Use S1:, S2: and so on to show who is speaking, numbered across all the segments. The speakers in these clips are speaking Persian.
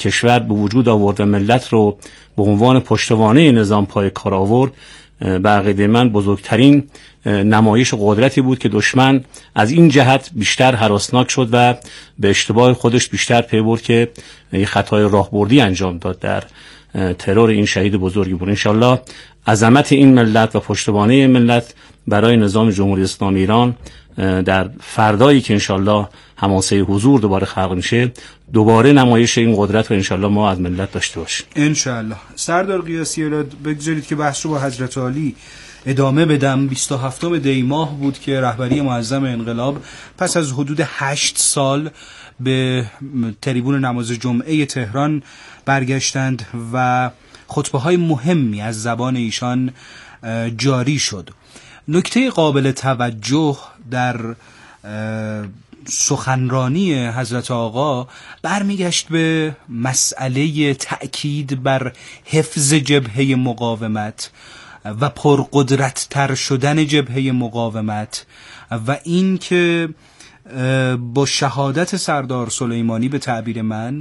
S1: کشور به وجود آورد و ملت رو به عنوان پشتوانه نظام پای کار آورد، به عقیده من بزرگترین نمایش قدرتی بود که دشمن از این جهت بیشتر هراسناک شد و به اشتباه خودش بیشتر پی برد که یک خطای راهبردی انجام داد در ترور این شهید بزرگی بود. انشالله عظمت این ملت و پشتوانه ملت برای نظام جمهوری اسلامی ایران در فردایی که انشالله حماسه حضور دوباره خلق میشه، دوباره نمایش این قدرت رو انشالله ما از ملت داشته باشیم
S2: انشالله. سردار قیاسی، بگذارید که بحث رو با حضرت عالی ادامه بدم. 27 دی ماه بود که رهبری معظم انقلاب پس از حدود 8 سال به تریبون نماز جمعه تهران برگشتند و خطبه های مهمی از زبان ایشان جاری شد. نکته قابل توجه در سخنرانی حضرت آقا برمیگشت به مسئله تأکید بر حفظ جبهه مقاومت و پرقدرت تر شدن جبهه مقاومت و این که با شهادت سردار سلیمانی به تعبیر من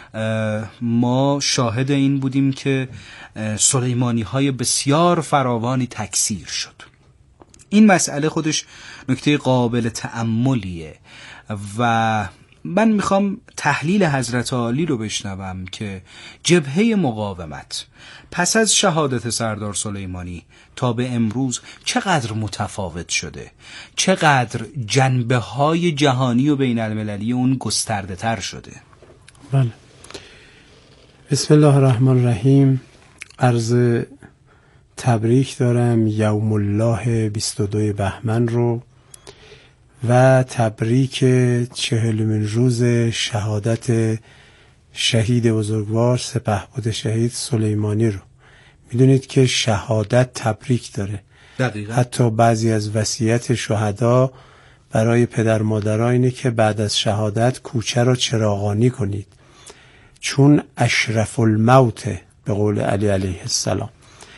S2: ما شاهد این بودیم که سلیمانی های بسیار فراوانی تکثیر شد. این مسئله خودش نکته قابل تأملیه و من میخوام تحلیل حضرت عالی رو بشنوم که جبهه مقاومت پس از شهادت سردار سلیمانی تا به امروز چقدر متفاوت شده، چقدر جنبه های جهانی و بین المللی اون گسترده تر شده.
S3: بله. بسم الله الرحمن الرحیم. عرض تبریک دارم یوم الله 22 بهمن رو و تبریک 40مین روز شهادت شهید بزرگوار سپهبد شهید سلیمانی رو. میدونید که شهادت تبریک داره.
S2: دقیقا.
S3: حتی بعضی از وصیت شهدا برای پدر مادرها اینه که بعد از شهادت کوچه رو چراغانی کنید، چون اشرف الموت به قول علی علیه السلام.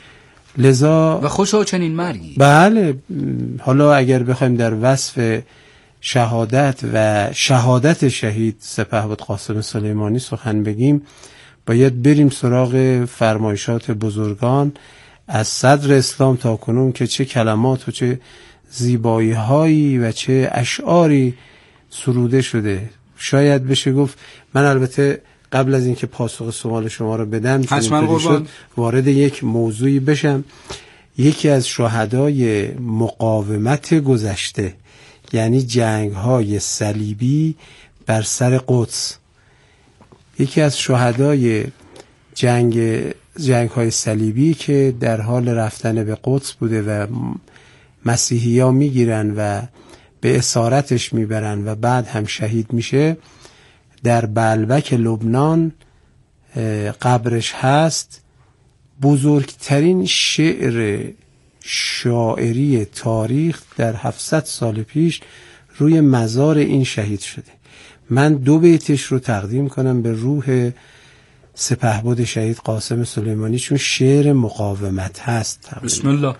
S3: لذا
S2: و خوشا چنین مرگی.
S3: بله. حالا اگر بخوایم در وصف شهادت و شهادت شهید سپهبد قاسم سلیمانی سخن بگیم، باید بریم سراغ فرمایشات بزرگان از صدر اسلام تا کنون که چه کلمات و چه زیبایی هایی و چه اشعاری سروده شده. شاید بشه گفت، من البته قبل از اینکه پاسخ سوال شما رو بدم وارد یک موضوعی بشم. یکی از شهدای مقاومت گذشته، یعنی جنگ های صلیبی بر سر قدس، یکی از شهدای جنگ های صلیبی که در حال رفتن به قدس بوده و مسیحی ها میگیرن و به اسارتش میبرن و بعد هم شهید میشه، در بلبک لبنان قبرش هست. بزرگترین شعر شاعری تاریخ در 700 سال پیش روی مزار این شهید شده. من 2 بیتش رو تقدیم کنم به روح سپهبد شهید قاسم سلیمانی، چون شعر مقاومت هست.
S2: بسم الله.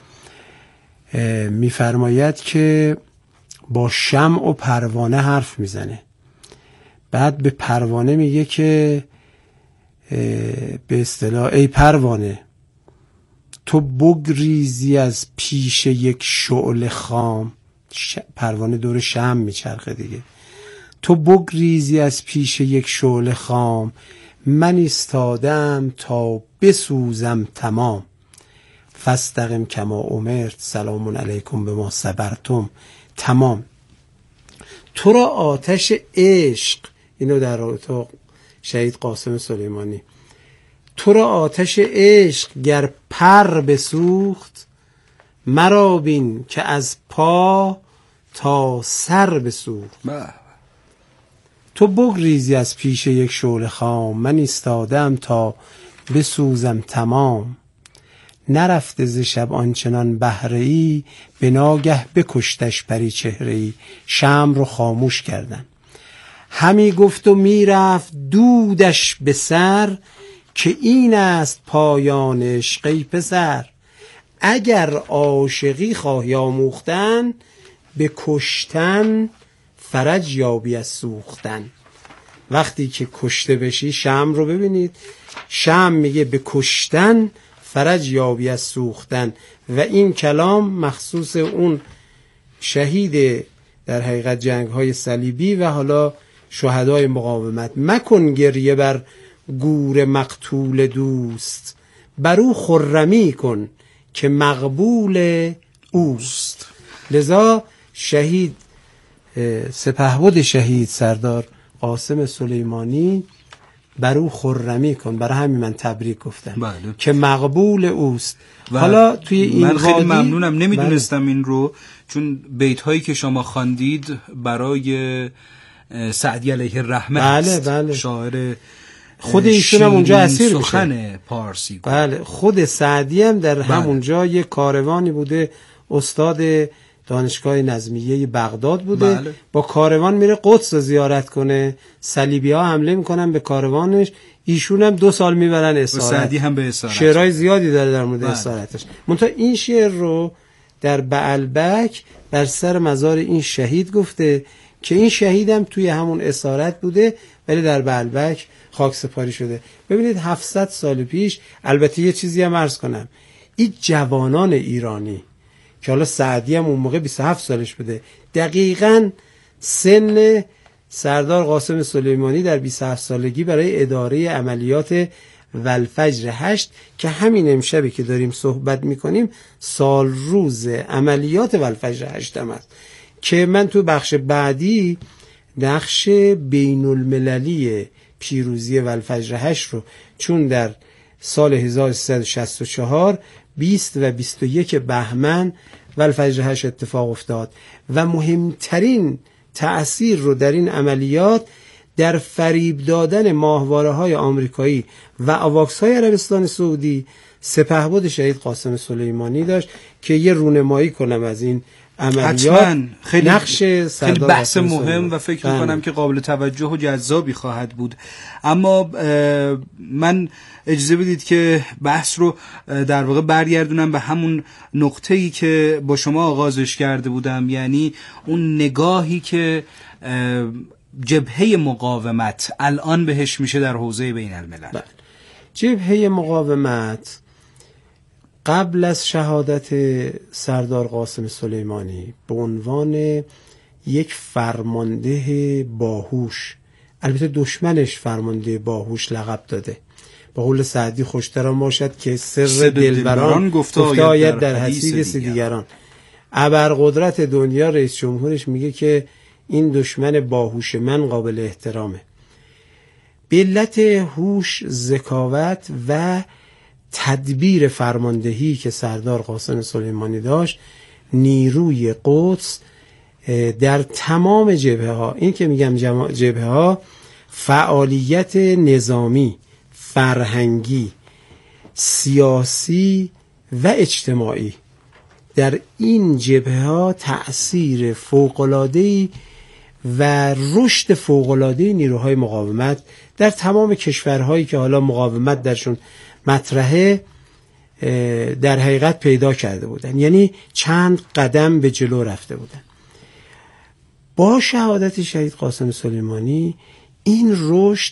S3: میفرماید که با شمع و پروانه حرف میزنه. بعد به پروانه میگه که به اصطلاح ای پروانه، تو بگریزی از پیش یک شعله خام. پروانه دور شمع میچرخه دیگه. تو بگریزی از پیش یک شعله خام، من ایستادم تا بسوزم تمام. فاستقم کما امرت، سلام علیکم بما صبرتم. تمام. تو را آتش عشق، اینو در رابطه شهید قاسم سلیمانی، تو را آتش عشق گر پر بسوخت، مرا بین که از پا تا سر بسوخت. تو بگریزی از پیش یک شعله خام، من ایستادم تا بسوزم تمام. نرفته ز شب آنچنان بهره ای، به ناگه بکشتش پری چهره ای. شمع رو خاموش کردن. همی گفت و میرفت دودش به سر، که این است پایان عشق ای پسر. اگر عاشقی خواهی آموختن، به کشتن فرج یابی از سوختن. وقتی که کشته بشی، شمع رو ببینید، شمع میگه به کشتن فرج یابی از سوختن، و این کلام مخصوص اون شهید در حقیقت جنگ های صلیبی و حالا شهدای مقاومت. مکن گریه بر گور مقتول دوست، بر او خرمی کن که مقبول اوست. لذا شهید سپهبد شهید سردار قاسم سلیمانی بر او خرمی کن، برای همین من تبریک گفتم.
S2: بله.
S3: که مقبول اوست. حالا توی این
S2: من خیلی ممنونم، نمیدونستم این رو، چون بیت هایی که شما خواندید برای سعدی علیه الرحمه
S3: بله.
S2: شاعر
S3: خود ایشون هم اونجا اسیر میشه،
S2: سخن پارسی.
S3: بله، خود سعدی هم در همونجا یک کاروانی بوده، استاد دانشگاه نظمیه بغداد بوده.
S2: بله.
S3: با کاروان میره قدس رو زیارت کنه، صلیبی ها حمله میکنن به کاروانش، ایشون هم 2 سال میبرن اسارت.
S2: سعدی هم به اسارت
S3: شعرهای زیادی داره در مورد
S2: بله.
S3: اسارتش. منتها این شعر رو در بعلبک بر سر مزار این شهید گفته که این شهیدم توی همون اسارت بوده ولی در بعلبک خاک سپاری شده. ببینید 700 سال پیش، البته یه چیزی هم عرض کنم، این جوانان ایرانی که حالا سعدی هم اون موقع 27 سالش بوده، دقیقاً سن سردار قاسم سلیمانی در 27 سالگی برای اداره عملیات والفجر 8 که همین امشبی که داریم صحبت میکنیم سال روز عملیات والفجر 8 هم است که من تو بخش بعدی نقش بین المللی پیروزی والفجر 8 رو، چون در سال 1364 20 و 21 بهمن والفجر 8 اتفاق افتاد و مهمترین تأثیر رو در این عملیات در فریب دادن ماهواره‌های آمریکایی و آواکس‌های عربستان سعودی سپهبد شهید قاسم سلیمانی داشت که یه رونمایی کنم از این عملیات.
S2: خیلی
S3: نقش
S2: خیلی بحث مهم و فکر می‌کنم که قابل توجه و جذابی خواهد بود. اما من اجازه بدید که بحث رو در واقع برگردونم به همون نقطه‌ای که با شما آغازش کرده بودم، یعنی اون نگاهی که جبهه مقاومت الان بهش میشه در حوزه بین الملل.
S3: جبهه مقاومت قبل از شهادت سردار قاسم سلیمانی به عنوان یک فرمانده باهوش، البته دشمنش فرمانده باهوش لقب داده، با قول سعدی خوشتران باشد که سر دلبران گفته آید در حدیث دیگران. ابرقدرت دنیا رئیس جمهورش میگه که این دشمن باهوش من قابل احترامه. به علت هوش، ذکاوت و تدبیر فرماندهی که سردار قاسم سلیمانی داشت، نیروی قدس در تمام جبهه ها، این که میگم جبهه ها، فعالیت نظامی، فرهنگی، سیاسی و اجتماعی، در این جبهه ها تأثیر فوق‌العاده‌ای و رشد فوق‌العاده‌ای نیروهای مقاومت در تمام کشورهایی که حالا مقاومت درشون مطرحه در حقیقت پیدا کرده بودن، یعنی چند قدم به جلو رفته بودن. با شهادت شهید قاسم سلیمانی این رشد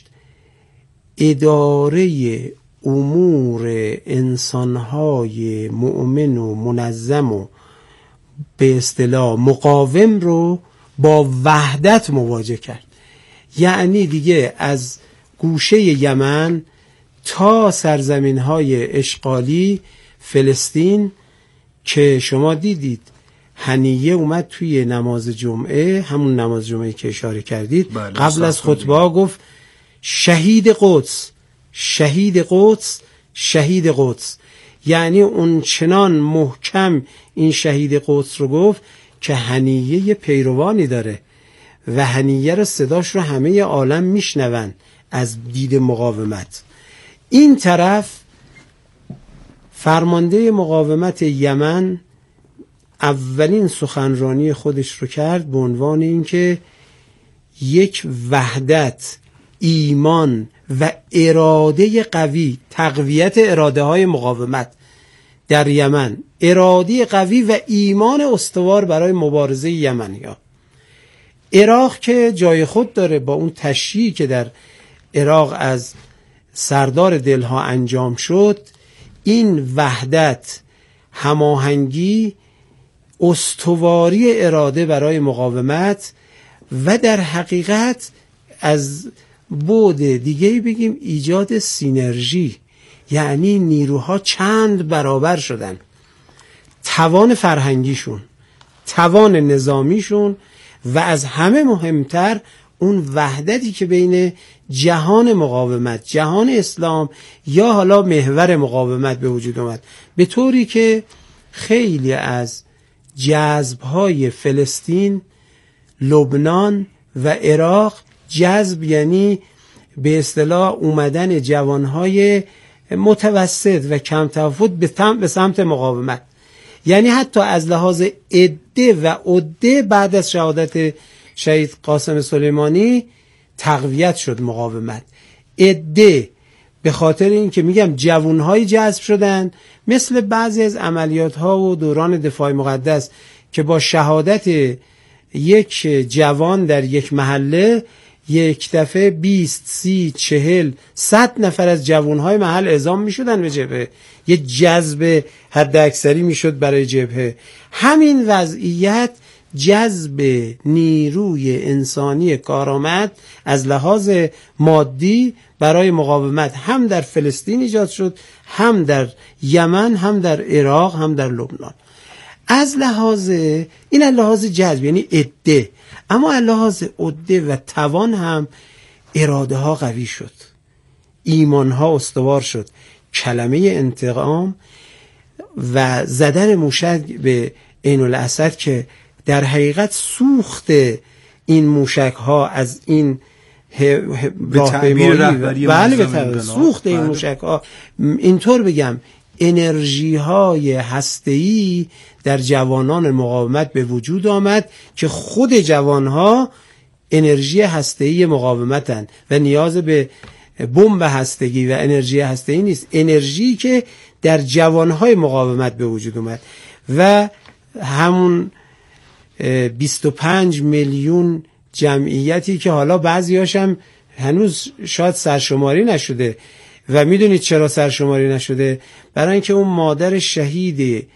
S3: اداره امور انسانهای مؤمن و منظم و به اصطلاح مقاوم رو با وحدت مواجه کرد. یعنی دیگه از گوشه یمن تا سرزمین‌های اشغالی فلسطین که شما دیدید هنیه اومد توی نماز جمعه، همون نماز جمعه که اشاره کردید، قبل از خطبه گفت شهید قدس، شهید قدس، شهید قدس. یعنی اون چنان محکم این شهید قدس رو گفت که هنیه پیروانی داره و هنیه رو صداش رو همه عالم میشنون از دید مقاومت. این طرف فرمانده مقاومت یمن اولین سخنرانی خودش رو کرد به عنوان اینکه یک وحدت، ایمان و اراده قوی، تقویت اراده های مقاومت در یمن، اراده قوی و ایمان استوار برای مبارزه یمنی‌ها، عراق که جای خود داره، با اون تشییعی که در عراق از سردار دلها انجام شد، این وحدت، هماهنگی، استواری اراده برای مقاومت و در حقیقت از بعد دیگه بگیم ایجاد سینرژی، یعنی نیروها چند برابر شدن، توان فرهنگیشون، توان نظامیشون و از همه مهمتر اون وحدتی که بین جهان مقاومت، جهان اسلام یا حالا محور مقاومت به وجود آمد، به طوری که خیلی از جذب‌های فلسطین، لبنان و عراق، جذب یعنی به اصطلاح اومدن جوانهای متوسط و کم تفاوت به سمت مقاومت، یعنی حتی از لحاظ عده و عده بعد از شهادت شهید قاسم سلیمانی تقویت شد مقاومت. عده به خاطر این که میگم جوانهای جذب شدن، مثل بعضی از عملیات ها و دوران دفاع مقدس که با شهادت یک جوان در یک محله یک دفعه 20 30 40 100 نفر از جوانهای محل اعزام میشدن به جبهه، یه جذب حد اکثری میشد برای جبهه. همین وضعیت جذب نیروی انسانی کارآمد از لحاظ مادی برای مقاومت هم در فلسطین ایجاد شد، هم در یمن، هم در عراق، هم در لبنان. از لحاظ این لحاظ جذب یعنی عده، اما از لحاظ عده و توان هم اراده ها قوی شد، ایمان ها استوار شد. کلمه انتقام و زدن موشک به عین الاسد که در حقیقت سوخت این موشک ها از این راهپیمایی، بله به سوخت این موشک ها، اینطور بگم انرژی های هسته‌ای در جوانان مقاومت به وجود آمد که خود جوان ها انرژی هسته‌ای مقاومتن و نیاز به بمب هستگی و انرژی هسته‌ای نیست، انرژی که در جوانهای مقاومت به وجود اومد و همون 25 میلیون جمعیتی که حالا بعضی‌هاش هم هنوز شاید سرشماری نشده. و میدونید چرا سرشماری نشده؟ برای اینکه اون مادر شهید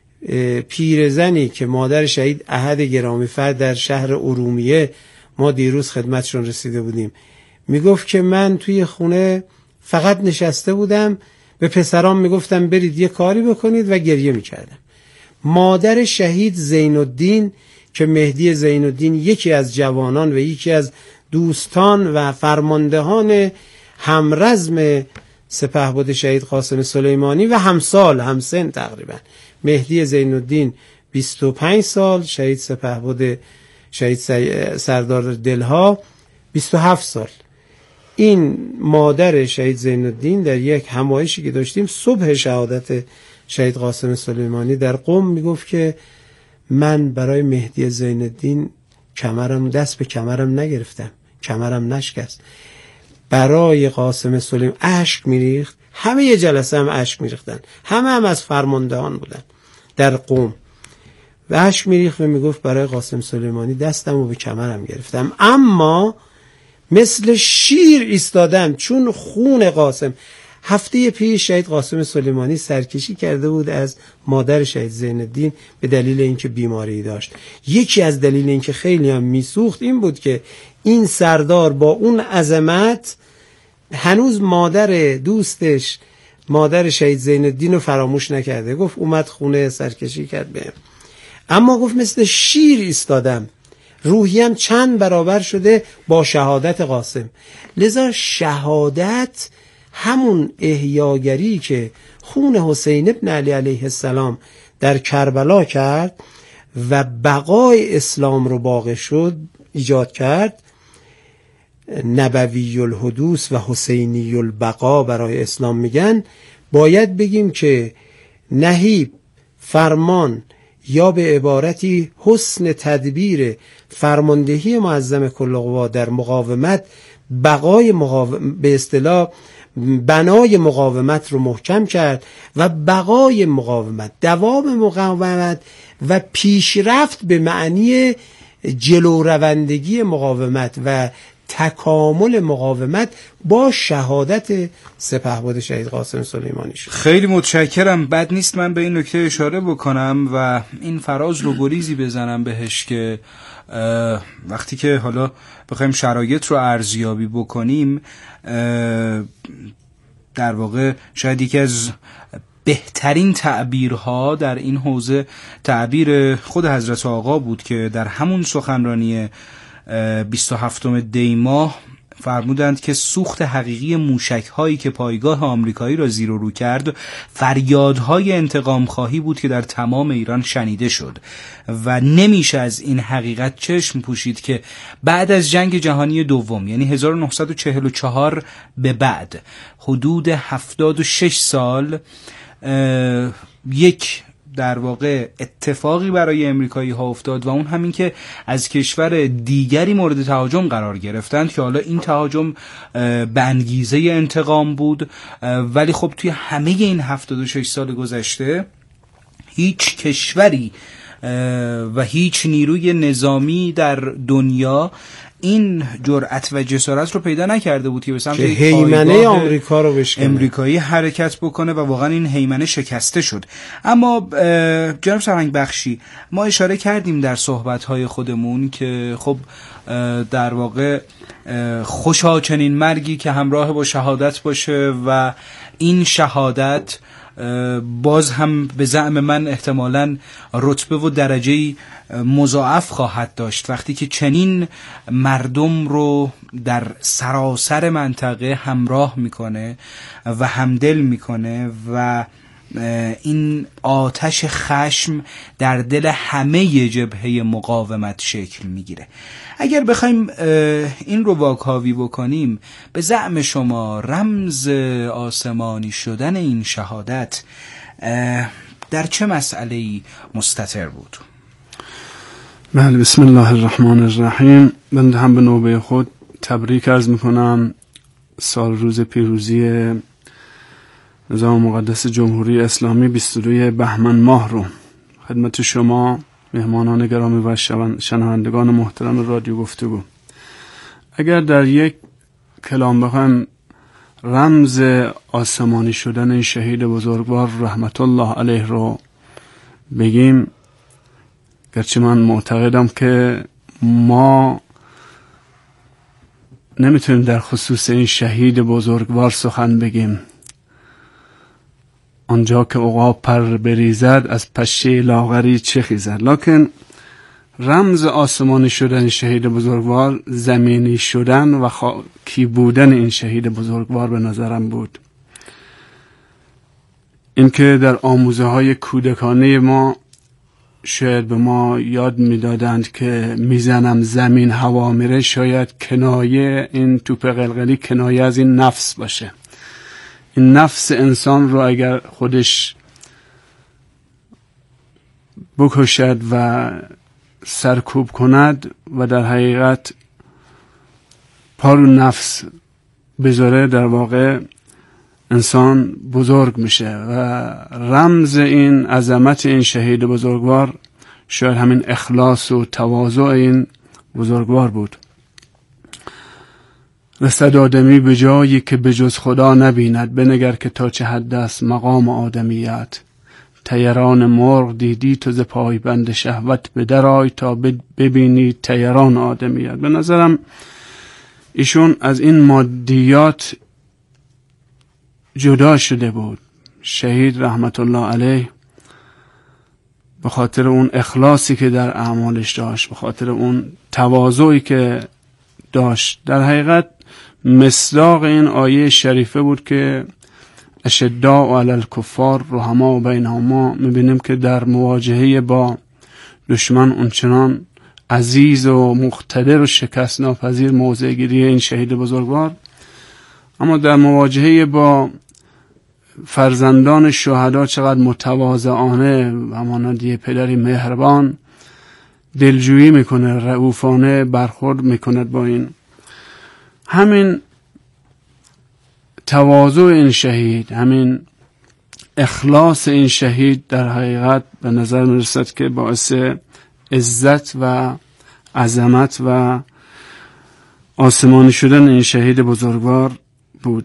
S3: پیرزنی که مادر شهید احد گرامی‌فر در شهر ارومیه، ما دیروز خدمتشون رسیده بودیم، میگفت که من توی خونه فقط نشسته بودم، به پسرام میگفتم برید یه کاری بکنید و گریه میکردم. مادر شهید زین الدین که مهدی زین الدین یکی از جوانان و یکی از دوستان و فرماندهان همرزم سپهبد شهید قاسم سلیمانی و همسال همسن تقریبا، مهدی زین الدین 25 سال، شهید سپهبد شهید سردار دلها 27 سال. این مادر شهید زین الدین در یک همایشی که داشتیم صبح شهادت شهید قاسم سلیمانی در قم میگفت که من برای مهدی زین الدین دست به کمرم نگرفتم، کمرم نشکست، برای قاسم سلیمانی اشک میریخت. همه یه جلسه هم اشک میریختن، هم از فرماندهان بودن در قم و اشک میریخت و میگفت برای قاسم سلیمانی دستم و به کمرم گرفتم، اما مثل شیر ایستادم چون خون قاسم. هفته پیش شهید قاسم سلیمانی سرکشی کرده بود از مادر شهید زین الدین به دلیل اینکه بیماری داشت. یکی از دلیل اینکه خیلی هم میسوخت این بود که این سردار با اون عظمت هنوز مادر دوستش، مادر شهید زین الدین رو فراموش نکرده. گفت اومد خونه سرکشی کرد بهم، اما گفت مثل شیر ایستادم، روحیم چند برابر شده با شهادت قاسم. لذا شهادت همون احیاگری که خون حسین ابن علی علیه السلام در کربلا کرد و بقای اسلام رو باقی شد ایجاد کرد، نبوی الحدوث و حسینی البقا برای اسلام میگن، باید بگیم که نهیب، فرمان یا به عبارتی حسن تدبیر فرماندهی معظم کل قوا در مقاومت بقای به اصطلاح بنای مقاومت رو محکم کرد و بقای مقاومت، دوام مقاومت و پیشرفت به معنی جلو روندگی مقاومت و تکامل مقاومت با شهادت سپهبد شهید قاسم سلیمانی شد.
S2: خیلی متشکرم. بد نیست من به این نکته اشاره بکنم و این فراز رو گریزی بزنم بهش که وقتی که حالا بخوایم شرایط رو ارزیابی بکنیم، در واقع شاید یکی از بهترین تعبیرها در این حوزه تعبیر خود حضرت آقا بود که در همون سخنرانی 27 دی ماه فرمودند که سوخت حقیقی موشک هایی که پایگاه آمریکایی را زیر و رو کرد فریادهای انتقام خواهی بود که در تمام ایران شنیده شد و نمیشه از این حقیقت چشم پوشید که بعد از جنگ جهانی دوم، یعنی 1944 به بعد، حدود 76 سال یک در واقع اتفاقی برای امریکایی ها افتاد و اون همین که از کشور دیگری مورد تهاجم قرار گرفتند که حالا این تهاجم به انگیزه انتقام بود، ولی خب توی همه این 76 سال گذشته هیچ کشوری و هیچ نیروی نظامی در دنیا این جرأت و جسارت رو پیدا نکرده بود که به سمت
S3: هیمنه آمریکا رو بشکنه،
S2: امریکایی حرکت بکنه و واقعا این هیمنه شکسته شد. اما جناب سرهنگ بخشی، ما اشاره کردیم در صحبت‌های خودمون که خب در واقع خوشا چنین مرگی که همراه با شهادت باشه و این شهادت باز هم به زعم من احتمالاً رتبه و درجه‌ای مضاعف خواهد داشت وقتی که چنین مردم رو در سراسر منطقه همراه میکنه و همدل میکنه و این آتش خشم در دل همه جبهه مقاومت شکل میگیره. اگر بخوایم این رو واکاوی بکنیم، به زعم شما رمز آسمانی شدن این شهادت در چه مسئله‌ای مستتر بود؟
S4: بله، بسم الله الرحمن الرحیم. بنده هم به نوبه خود تبریک عرض میکنم سال روز پیروزی نظام مقدس جمهوری اسلامی 22 بهمن ماه رو خدمت شما مهمانان گرامی و شنوندگان محترم رادیو گفتگو. اگر در یک کلام بخوایم رمز آسمانی شدن این شهید بزرگوار رحمت الله علیه رو بگیم، گرچه من معتقدم که ما نمیتونیم در خصوص این شهید بزرگوار سخن بگیم. آنجا که عقاب پر بریزد از پشه لاغری چه خیزد. لکن رمز آسمانی شدن شهید بزرگوار زمینی شدن و خاکی بودن این شهید بزرگوار به نظرم بود. این که در آموزه های کودکانه ما شاید به ما یاد میدادند که میزنم زمین هوا میره، شاید کنایه این توپ قلقلی کنایه از این نفس باشه. این نفس انسان رو اگر خودش بکشد و سرکوب کند و در حقیقت پارو نفس بذاره، در واقع انسان بزرگ میشه و رمز این عظمت این شهید بزرگوار شاید همین اخلاص و تواضع این بزرگوار بود. رسد آدمی به جایی که به جز خدا نبیند، بنگر که تا چه حد است مقام آدمیت. طیران مرغ دیدی تو ز پایبند شهوت، به درآی تا ببینی طیران آدمیت. به نظرم ایشون از این مادیات جدا شده بود. شهید رحمت الله علیه به خاطر اون اخلاصی که در اعمالش داشت، به خاطر اون تواضعی که داشت، در حقیقت مصداق این آیه شریفه بود که اشداء علی الکفار رحماء بینهم. ما میبینیم که در مواجهه با دشمن اونچنان عزیز و مقتدر و شکست ناپذیر موضع گیری این شهید بزرگوار، اما در مواجهه با فرزندان شهدا چقدر متواضعانه و همانند یه پدری مهربان دلجویی میکنه، رئوفانه برخورد میکند با این. همین تواضع این شهید، همین اخلاص این شهید در حقیقت به نظر میرسد که باعث عزت و عظمت و آسمانی شدن این شهید بزرگوار بود.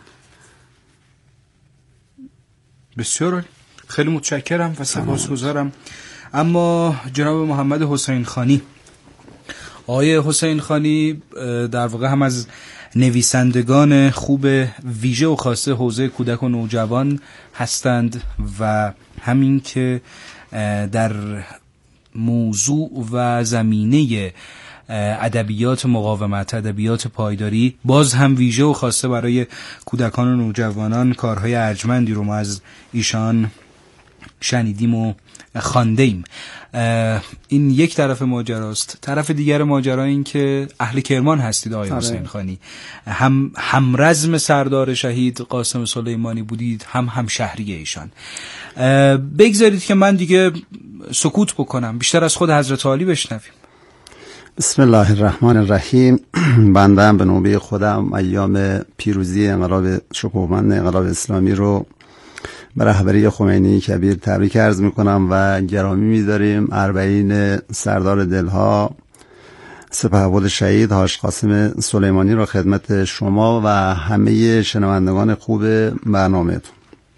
S2: بسیار خیلی متشکرم و سپاسگزارم. اما جناب محمد حسین خانی، آقای حسین خانی در واقع هم از نویسندگان خوب ویژه و خاصه حوزه کودک و نوجوان هستند و همین که در موضوع و زمینه ادبیات مقاومت، ادبیات پایداری، باز هم ویژه و خاصه برای کودکان و نوجوانان کارهای ارجمندی رو ما از ایشان شنیدیم و خواندیم. این یک طرف ماجراست. طرف دیگر ماجرا این که اهل کرمان هستید آقای حسین خانی، هم رزم سردار شهید قاسم سلیمانی بودید، هم شهری ایشان. بگذارید که من دیگه سکوت بکنم، بیشتر از خود حضرت عالی بشنویم.
S5: بسم الله الرحمن الرحیم. بنده هم به نوبه خودم ایام پیروزی انقلاب شکوهمند انقلاب اسلامی رو به رهبری خمینی کبیر تبریک عرض میکنم و گرامی می‌داریم. اربعین سردار دلها سپهبد شهید حاج قاسم سلیمانی را خدمت شما و همه شنوندگان خوب برنامه‌تون.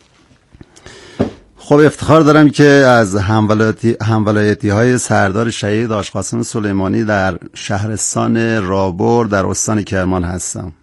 S5: خب افتخار دارم که از همولایتی های سردار شهید حاج قاسم سلیمانی در شهرستان رابر در استان کرمان هستم.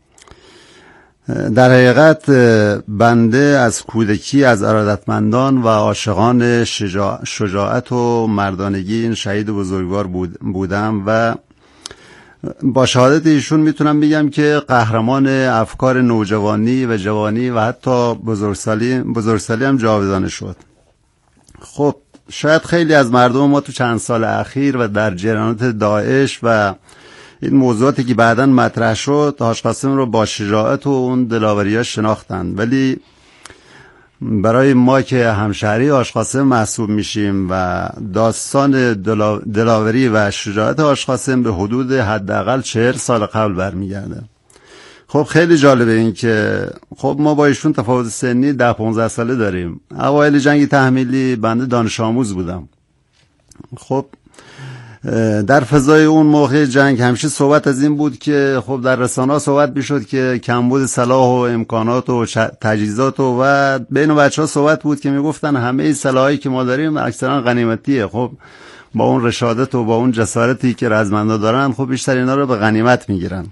S5: در حقیقت بنده از کودکی از ارادتمندان و عاشقان شجاعت و مردانگی این شهید بزرگوار بودم و با شهادت ایشون میتونم بگم که قهرمان افکار نوجوانی و جوانی و حتی بزرگسالی هم جاودانه شد. خب شاید خیلی از مردم ما تو چند سال اخیر و در جریانات داعش و این موضوعاتی که بعداً مطرح شد حاج قاسم رو با شجاعت و اون دلاوری‌اش شناختند، ولی برای ما که همشهری حاج قاسم محسوب میشیم و داستان دلاوری و شجاعت حاج قاسم به حدود حداقل 40 سال قبل برمیگرده. خب خیلی جالبه این که خب ما با ایشون تفاوت سنی 10-15 ساله داریم. اوایل جنگ تحمیلی بنده دانش آموز بودم. خب در فضای اون موقع جنگ همیشه صحبت از این بود که خب در رسانه‌ها صحبت میشد که کمبود سلاح و امکانات و تجهیزات و بین بچه‌ها صحبت بود که میگفتن همه سلاحی که ما داریم اکثرا غنیمتیه. خب با اون رشادت و با اون جسارتی که رزمندا دارن خب بیشتر اینا رو به غنیمت میگیرن.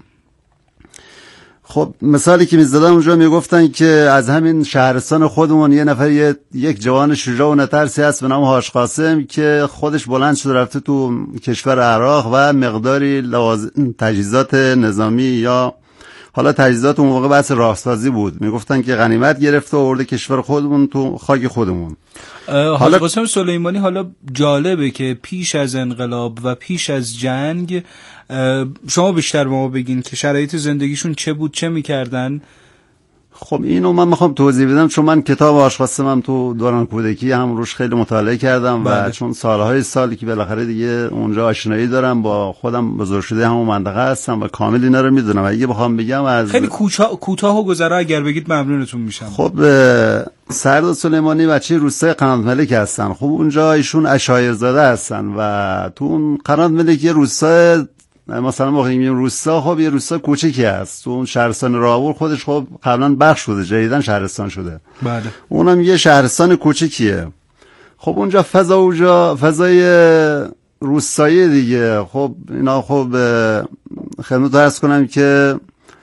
S5: خب مثالی که میزدم اونجا میگفتن که از همین شهرستان خودمون یه نفر یک جوان شجاع و نترسی هست به نام حاج قاسم که خودش بلند شده رفته تو کشور عراق و مقداری تجهیزات نظامی یا حالا تجهیزات اون موقع بحث راهسازی بود، میگفتن که غنیمت گرفته و آورده کشور خودمون تو خاک خودمون.
S2: حاج قاسم سلیمانی حالا جالبه که پیش از انقلاب و پیش از جنگ شما بیشتر به ما بگین که شرایط زندگیشون چه بود، چه میکردن؟
S5: خب اینو من میخوام توضیح بدم چون من کتاب حاج قاسمم تو دوران کودکی هم روش خیلی مطالعه کردم و چون سالی که بالاخره دیگه اونجا آشنایی دارم با خودم، بزرگ شده همون منطقه هستم و کامل اینا رو میدونم. اگه بخوام بگم از
S2: خیلی کوتاه و گذرا اگر بگید ممنونتون میشم.
S5: خب سردار سلیمانی بچه روستای قنات ملک هستن. خب اونجا ایشون عشایرزاده هستن و تو اون قنات ملک یه روستای مثلا ما میگیم روستا، خب یه روستا کوچیکی هست تو اون شهرستان راور، خودش خب قبلا بخش شده جدیدن شهرستان شده. بله. اونم یه شهرستان کوچیکیه. خب اونجا فضای روستایی دیگه. خب اینا خب خدمت عرض کنم که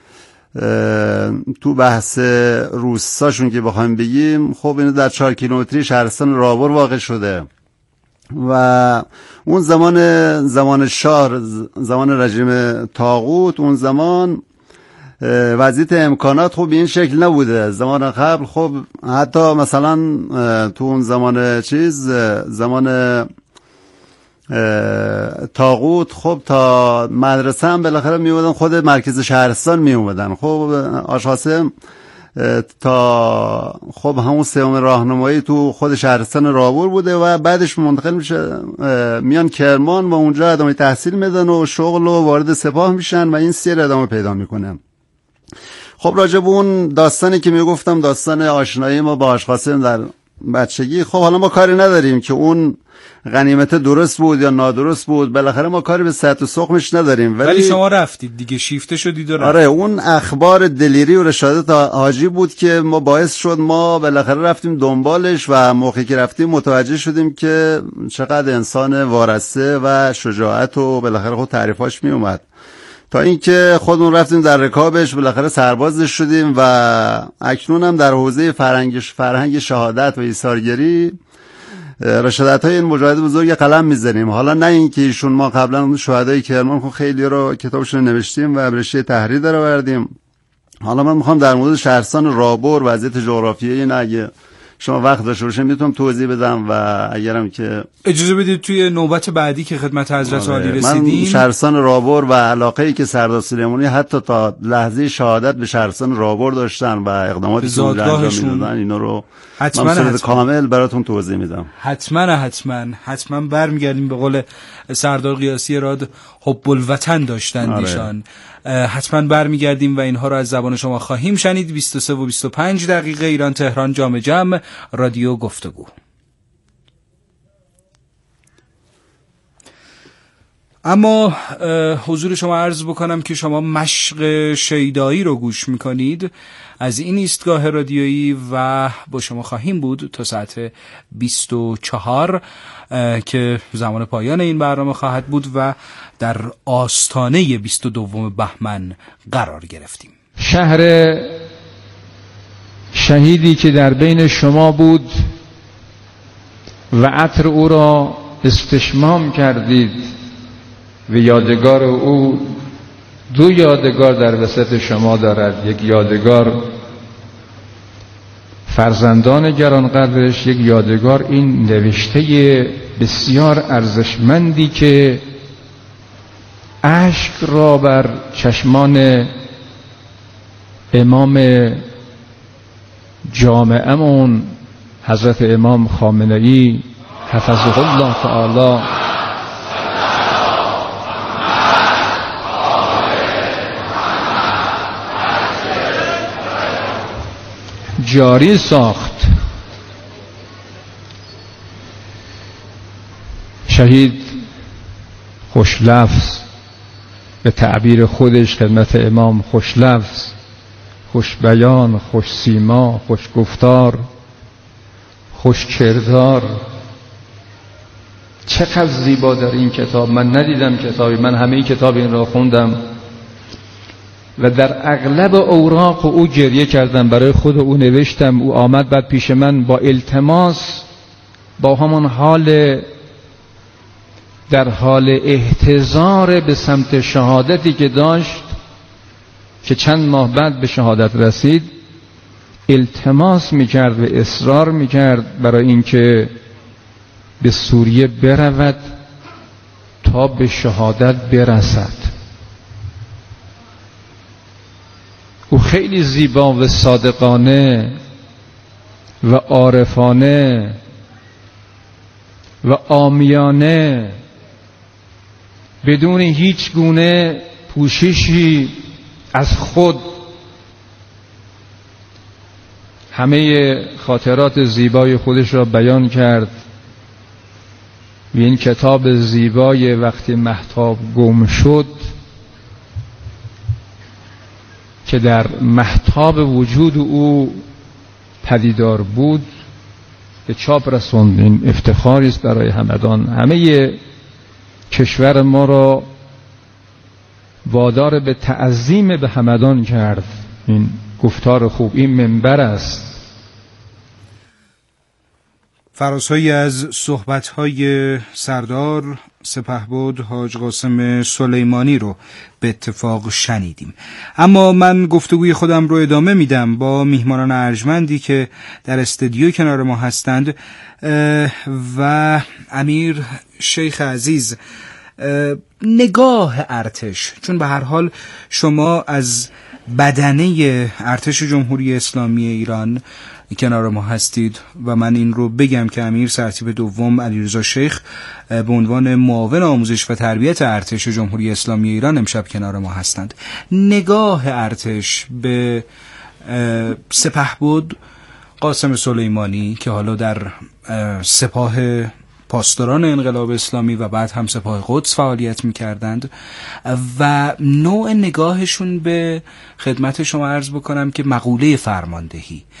S5: تو بحث روستاشون که بخوایم بگیم خب اینو در 4 کیلومتری شهرستان راور واقع شده و اون زمان شاه، زمان رژیم طاغوت، اون زمان وضعیت امکانات خب این شکل نبوده. زمان قبل خب حتی مثلا تو اون زمان طاغوت خب تا مدرسه هم بالاخره می اومدن خود مرکز شهرستان می اومدن. خب حاج قاسم تا خب همون سوم راهنمایی تو خود شهرستان راور بوده و بعدش منتقل میشه میان کرمان و اونجا ادامه تحصیل میدن و شغل و وارد سپاه میشن و این سیر ادامه پیدا میکنه. خب راجب اون داستانی که میگفتم، داستان آشنایی ما با حاج قاسم در بچگی. خب حالا ما کاری نداریم که اون غنیمت درست بود یا نادرست بود، بالاخره ما کاری به سطح و سقمش نداریم،
S2: ولی شما رفتید دیگه، شیفته شدید و رفتید.
S5: آره، اون اخبار دلیری و رشادت حاجی بود که ما باعث شد ما بالاخره رفتیم دنبالش و موقعی که رفتیم متوجه شدیم که چقدر انسان وارسته و شجاعت و بالاخره خود تعریفاش می اومد، تا اینکه خودمون رفتیم در رکابش، بالاخره سربازش شدیم و اکنون هم در حوزه فرهنگ شهادت و ایثارگری رشادت‌های این مجاهد بزرگ قلم می‌زنیم. حالا نه اینکه ایشون، ما قبلا شهدای کرمان خیلی رو کتابشون نوشتیم و رشته تحریر درآوردیم. حالا من می‌خوام در مورد شهرستان رابور وضعیت جغرافیایی این اگه شما وقت داشته باشین میتونم توضیح بدم و اگرم که
S2: اجازه بدید توی نوبت بعدی که خدمت حضرت عالی رسیدیم.
S5: من شهرستان رابور و علاقه‌ای که سردار سلیمانی حتی تا لحظه شهادت به شهرستان رابور داشتن و اقداماتی که اونجا انجام میدادن، اینا رو حتما کامل براتون توضیح میدم.
S2: حتما برمیگردیم به قول سردار قیاسی راد، حب الوطن داشتن ایشان. حتما برمیگردیم و اینها رو از زبان شما خواهیم شنید. 23 و 25 دقیقه ایران تهران جام جم، رادیو گفتگو. اما حضور شما عرض بکنم که شما مشق شیدایی رو گوش میکنید از این ایستگاه رادیویی و با شما خواهیم بود تا ساعت 24 که زمان پایان این برنامه خواهد بود و در آستانه 22 بهمن قرار گرفتیم.
S6: شهر شهیدی که در بین شما بود و عطر او را استشمام کردید و یادگار او دو یادگار در وسط شما دارد. یک یادگار فرزندان گرانقدرش، یک یادگار این نوشته بسیار ارزشمندی که اشک را بر چشمان امام جامعه‌مون حضرت امام خامنه‌ای حفظه الله تعالی جاری ساخت. شهید خوش لفظ، به تعبیر خودش خدمت امام خوش لفظ، خوش بیان، خوش سیما، خوش گفتار، خوش کردار. چقدر زیبا در این کتاب. من ندیدم کتابی، من همه کتاب این را خوندم و در اغلب اوراق او گریه کردم، برای خود او نوشتم. او آمد بعد پیش من با التماس، با همان حال در حال احتضار به سمت شهادتی که داشت که چند ماه بعد به شهادت رسید، التماس میکرد و اصرار میکرد برای اینکه به سوریه برود تا به شهادت برسد. او خیلی زیبا و صادقانه و عارفانه و عامیانه بدون هیچ گونه پوششی از خود همه خاطرات زیبای خودش را بیان کرد. و این کتاب زیبای وقتی مهتاب گم شد که در مهتاب وجود او پدیدار بود به چاپ رسوند. این افتخاری است برای همدان. همه کشور ما را وادار به تعظیم به همدان کرد. این گفتار خوب، این منبر است.
S2: فرازهایی از صحبت‌های سردار سپهبد حاج قاسم سلیمانی رو به اتفاق شنیدیم. اما من گفتگوی خودم رو ادامه میدم با میهمانان ارجمندی که در استودیو کنار ما هستند و امیر شیخ عزیز، نگاه ارتش، چون به هر حال شما از بدنه ارتش جمهوری اسلامی ایران کنار ما هستید و من این رو بگم که امیر سرتیپ دوم علیرضا شیخ به عنوان معاون آموزش و تربیت ارتش جمهوری اسلامی ایران امشب کنار ما هستند. نگاه ارتش به سپهبد قاسم سلیمانی که حالا در سپاه پاسداران انقلاب اسلامی و بعد هم سپاه قدس فعالیت می‌کردند و نوع نگاهشون به خدمت شما عرض بکنم که مقوله فرماندهی